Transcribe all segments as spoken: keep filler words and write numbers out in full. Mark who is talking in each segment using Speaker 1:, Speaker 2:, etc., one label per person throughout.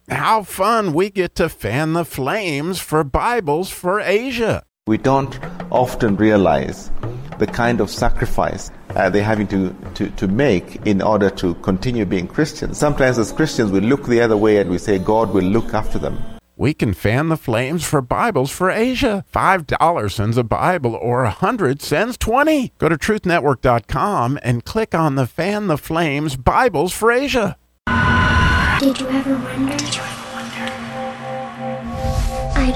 Speaker 1: how fun we get to fan the flames for Bibles for Asia.
Speaker 2: We don't often realize the kind of sacrifice uh, they're having to, to, to make in order to continue being Christians. Sometimes as Christians, we look the other way and we say God will look after them.
Speaker 1: We can fan the flames for Bibles for Asia. five dollars sends a Bible, or one hundred sends twenty. Go to truth network dot com and click on the Fan the Flames Bibles for Asia.
Speaker 3: Did you ever wonder? Did you ever wonder? I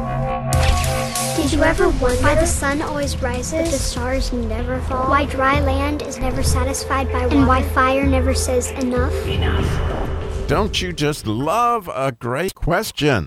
Speaker 3: do. Did you ever wonder why the sun always rises, but the stars never fall? Why dry land is never satisfied by water? And why fire never says enough?
Speaker 1: Enough. Don't you just love a great question?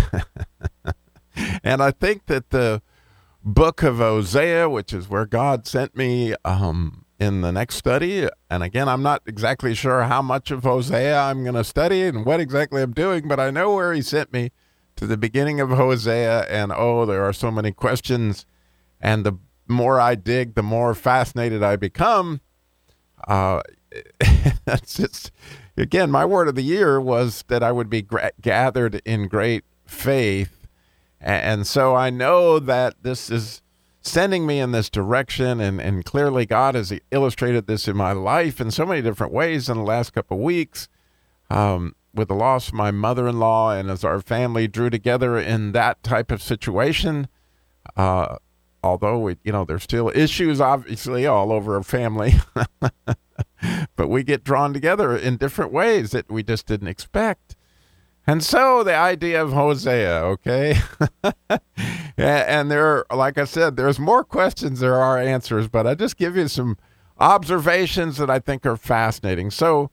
Speaker 1: And I think that the book of Hosea, which is where God sent me um, in the next study, and again, I'm not exactly sure how much of Hosea I'm going to study and what exactly I'm doing, but I know where he sent me, to the beginning of Hosea, and oh, there are so many questions, and the more I dig, the more fascinated I become. Uh, that's just, again, my word of the year was that I would be gra- gathered in great faith, and so I know that this is sending me in this direction, and, and clearly God has illustrated this in my life in so many different ways in the last couple of weeks, um, with the loss of my mother-in-law, and as our family drew together in that type of situation, uh, although, we, you know, there's still issues, obviously, all over our family, but we get drawn together in different ways that we just didn't expect. And so the idea of Hosea, okay? And there, like I said, there's more questions there are answers, but I just give you some observations that I think are fascinating. So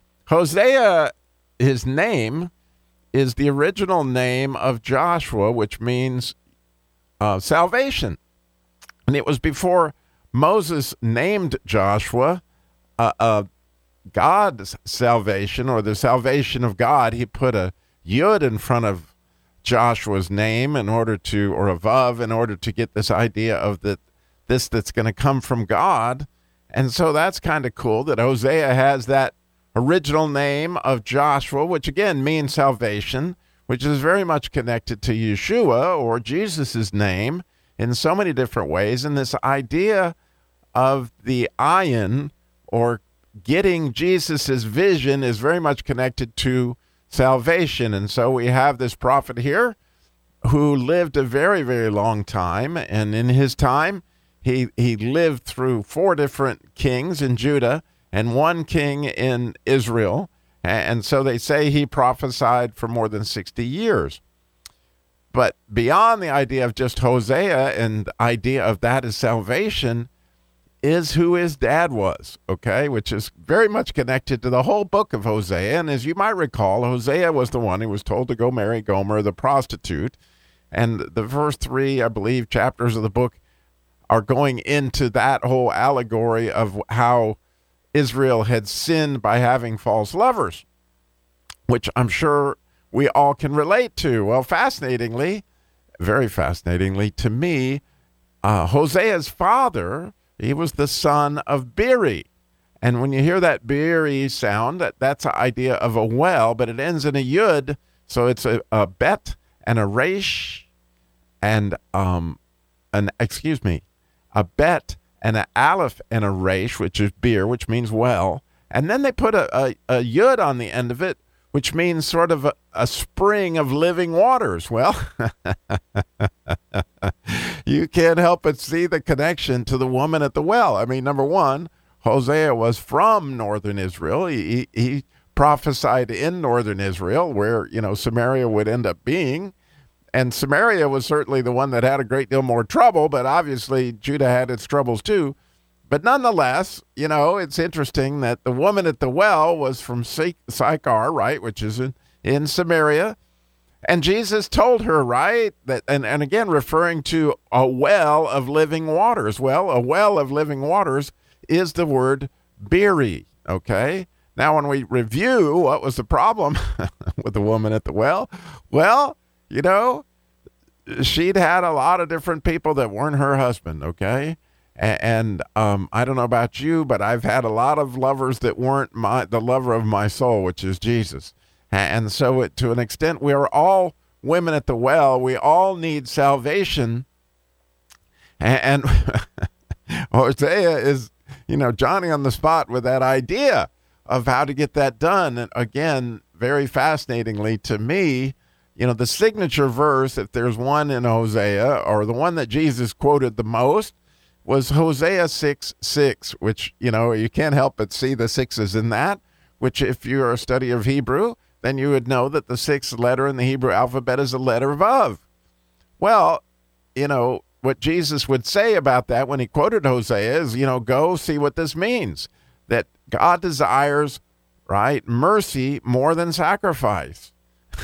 Speaker 1: Hosea, his name is the original name of Joshua, which means uh, salvation. And it was before Moses named Joshua uh, uh, God's salvation, or the salvation of God. He put a yud in front of Joshua's name in order to, or a vav, in order to get this idea of that this that's going to come from God. And so that's kind of cool that Hosea has that original name of Joshua, which again means salvation, which is very much connected to Yeshua, or Jesus's name, in so many different ways. And this idea of the ayin, or getting Jesus's vision, is very much connected to salvation. And so we have this prophet here who lived a very, very long time. And in his time, he, he lived through four different kings in Judah and one king in Israel. And so they say he prophesied for more than sixty years. But beyond the idea of just Hosea, and the idea of that as salvation, is who his dad was, okay, which is very much connected to the whole book of Hosea. And as you might recall, Hosea was the one who was told to go marry Gomer, the prostitute. And the first three, I believe, chapters of the book are going into that whole allegory of how Israel had sinned by having false lovers, which I'm sure we all can relate to. Well, fascinatingly, very fascinatingly to me, uh, Hosea's father, he was the son of Beeri. And when you hear that Beeri sound, that, that's an idea of a well, but it ends in a yud, so it's a, a bet and a resh, and um, an excuse me, a bet and an aleph and a resh, which is beer, which means well, and then they put a, a, a yud on the end of it, which means sort of a, a spring of living waters. Well, you can't help but see the connection to the woman at the well. I mean, number one, Hosea was from northern Israel. He, he, he prophesied in northern Israel, where, you know, Samaria would end up being. And Samaria was certainly the one that had a great deal more trouble, but obviously Judah had its troubles too. But nonetheless, you know, it's interesting that the woman at the well was from Sychar, right, which is in, in Samaria. And Jesus told her, right, that, and, and again, referring to a well of living waters. Well, a well of living waters is the word Beeri, okay? Now, when we review what was the problem with the woman at the well, well, you know, she'd had a lot of different people that weren't her husband, okay? And, and um, I don't know about you, but I've had a lot of lovers that weren't my the lover of my soul, which is Jesus. And so it, to an extent, we are all women at the well. We all need salvation. And, and Hosea is, you know, Johnny on the spot with that idea of how to get that done. And again, very fascinatingly to me, you know, the signature verse, if there's one in Hosea, or the one that Jesus quoted the most, was Hosea six six, which, you know, you can't help but see the sixes in that, which if you're a study of Hebrew, then you would know that the sixth letter in the Hebrew alphabet is a letter Vav. Well, you know, what Jesus would say about that when he quoted Hosea is, you know, go see what this means, that God desires, right, mercy more than sacrifice,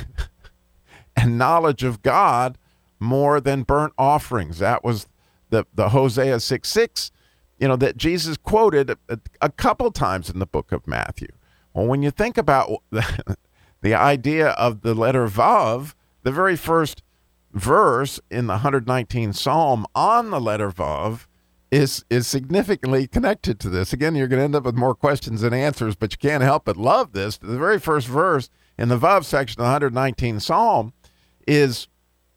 Speaker 1: and knowledge of God more than burnt offerings. That was the, the Hosea six six, you know, that Jesus quoted a, a couple times in the book of Matthew. Well, when you think about the, the idea of the letter Vav, the very first verse in the one hundred nineteenth Psalm on the letter Vav is is significantly connected to this. Again, you're going to end up with more questions than answers, but you can't help but love this. The very first verse in the Vav section of the one hundred nineteenth Psalm is,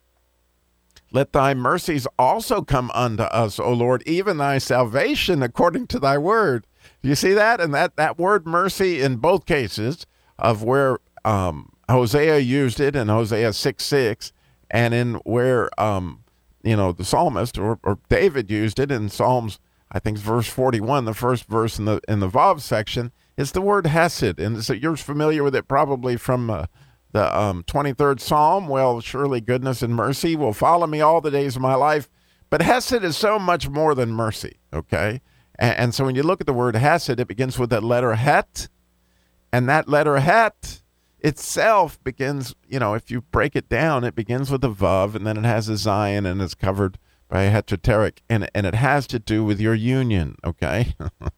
Speaker 1: let thy mercies also come unto us, O Lord, even thy salvation according to thy word. Do you see that? And that, that word mercy in both cases of where um, Hosea used it in Hosea six six, and in where, um, you know, the psalmist or, or David used it in Psalms, I think it's verse forty-one, the first verse in the in the Vav section, is the word hesed. And so you're familiar with it probably from uh, the um, twenty-third Psalm. Well, surely goodness and mercy will follow me all the days of my life. But hesed is so much more than mercy, okay? And, and so when you look at the word hesed, it begins with that letter het, and that letter het itself begins, you know, if you break it down, it begins with a Vav, and then it has a Zion, and it's covered by a heteroteric, and, and it has to do with your union, okay?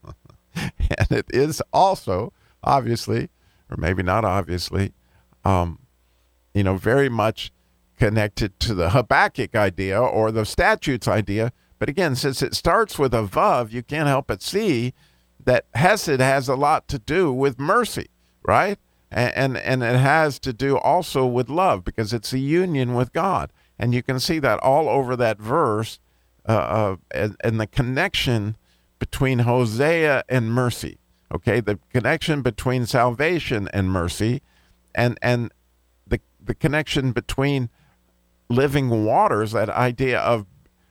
Speaker 1: And it is also, obviously, or maybe not obviously, um, you know, very much connected to the Habakkuk idea or the statutes idea. But again, since it starts with a Vav, you can't help but see that Hesed has a lot to do with mercy, right? And, and and it has to do also with love, because it's a union with God. And you can see that all over that verse, uh, uh, and, and the connection between Hosea and mercy, okay? The connection between salvation and mercy, and and the the connection between living waters, that idea of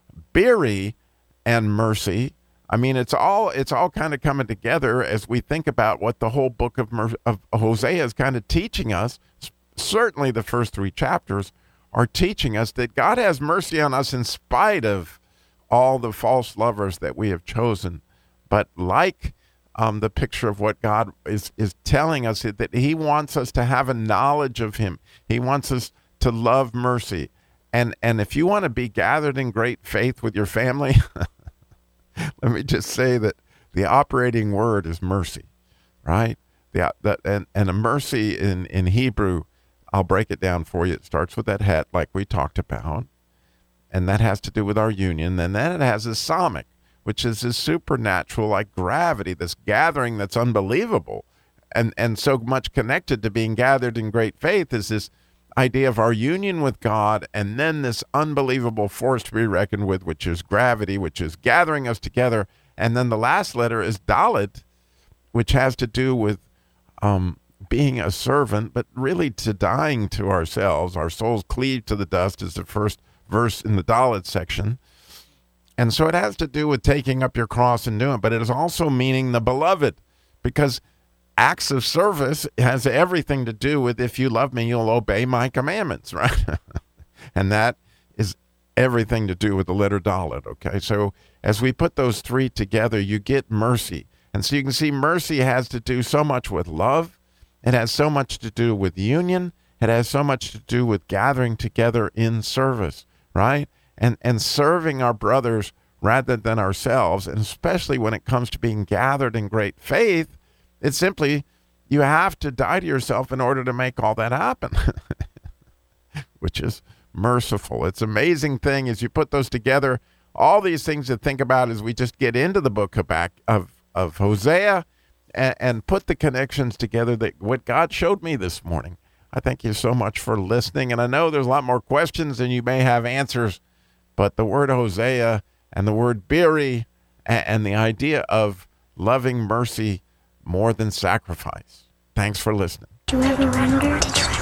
Speaker 1: Biri and mercy. I mean, it's all it's all kind of coming together as we think about what the whole book of, Mer- of Hosea is kind of teaching us. Certainly the first three chapters are teaching us that God has mercy on us in spite of all the false lovers that we have chosen. But like um, the picture of what God is, is telling us, that he wants us to have a knowledge of him. He wants us to love mercy. And, and if you want to be gathered in great faith with your family, let me just say that the operating word is mercy, right? The, that, and, and a mercy in, in Hebrew, I'll break it down for you. It starts with that het, like we talked about, and that has to do with our union. And then it has a psalmic, which is this supernatural, like gravity, this gathering that's unbelievable. And, and so much connected to being gathered in great faith is this idea of our union with God, and then this unbelievable force to be reckoned with, which is gravity, which is gathering us together. And then the last letter is Dalet, which has to do with um, being a servant, but really to dying to ourselves. Our souls cleave to the dust is the first verse in the Dalet section. And so it has to do with taking up your cross and doing it, but it is also meaning the beloved, because acts of service has everything to do with, if you love me, you'll obey my commandments, right? And that is everything to do with the letter Dalet, okay? So as we put those three together, you get mercy. And so you can see mercy has to do so much with love. It has so much to do with union. It has so much to do with gathering together in service, right? And, and serving our brothers rather than ourselves, and especially when it comes to being gathered in great faith. It's simply, you have to die to yourself in order to make all that happen, which is merciful. It's an amazing thing as you put those together, all these things to think about as we just get into the book of, of, of Hosea and, and put the connections together that what God showed me this morning. I thank you so much for listening. And I know there's a lot more questions than you may have answers, but the word Hosea and the word Biri and, and the idea of loving mercy more than sacrifice. Thanks for listening.
Speaker 3: Did you ever wonder? Did you ever